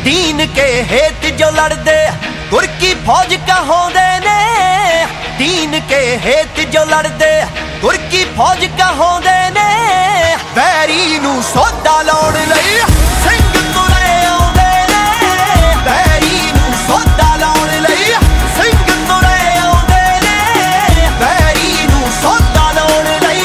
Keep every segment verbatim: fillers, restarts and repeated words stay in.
दीन के हेत जो लड़दे गुर की फौज कहाउंदे ने। दीन के हेत जो लड़दे गुर की फौज कहाउंदे ने। वैरी नूं सौदा लाउण लई सिंह तुरे आउंदे ने। वैरी नूं सौदा लाउण लई सिंह तुरे आउंदे ने। वैरी नूं सौदा लाउण लई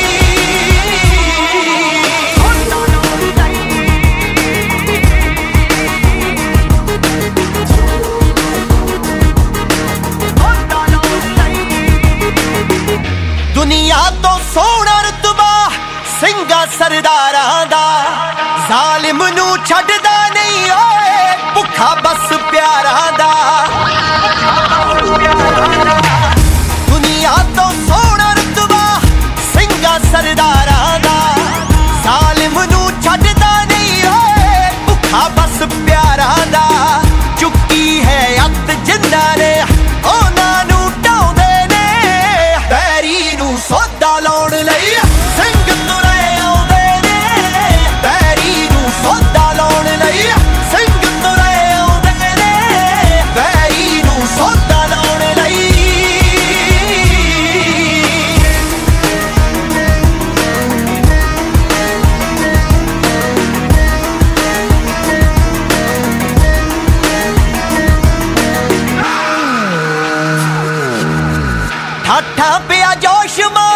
दुनिया तो सोहना रुतबा ਸਿੰਘਾਂ सरदारां दा। ਜ਼ਾलिम ਨੂੰ ਛੱਡਦਾ नहीं ओए भुखा बस प्यारां दा। दुनिया तो सोहना रुतबा ਸਿੰਘਾਂ सरदारां दा। ਜ਼ਾलिम ਨੂੰ ਛੱਡਦਾ नहीं ओए भुखा बस प्यारां दा। चुकी है अत जिन्हां ने ਉਹਨਾਂ ਨੂੰ ਢਾਉਂਦੇ ਨੇ। ਵੈਰੀ ਨੂੰ ਸੌਦਾ ਲਾਉਣ ਲਈ ਸਿੰਘ ਤੁਰੇ ਆਉਂਦੇ ਨੇ। ਵੈਰੀ ਨੂੰ ਸੌਦਾ ਲਾਉਣ ਲਈ ਸਿੰਘ ਤੁਰੇ ਆਉਂਦੇ ਨੇ। ਵੈਰੀ ਨੂੰ ਸੌਦਾ ਲਾਉਣ ਲਈ ਠਾਠਾ ਪਿਆ ਜੋਸ਼